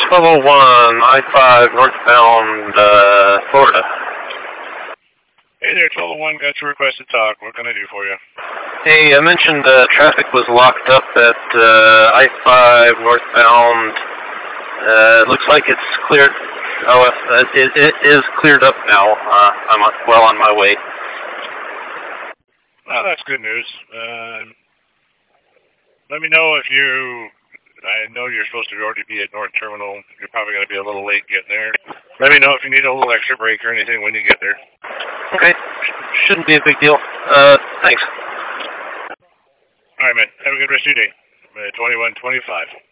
1201 I-5 northbound, Florida. Hey there, 1201, got your request to talk. What can I do for you? Hey, I mentioned traffic was locked up at I-5 northbound. Looks like it's cleared. Oh, it is cleared up now. I'm well on my way. Well, that's good news. Let me know if I know you're supposed to already be at North Terminal. You're probably going to be a little late getting there. Let me know if you need a little extra break or anything when you get there. Okay. Shouldn't be a big deal. Thanks. All right, man. Have a good rest of your day. 2125.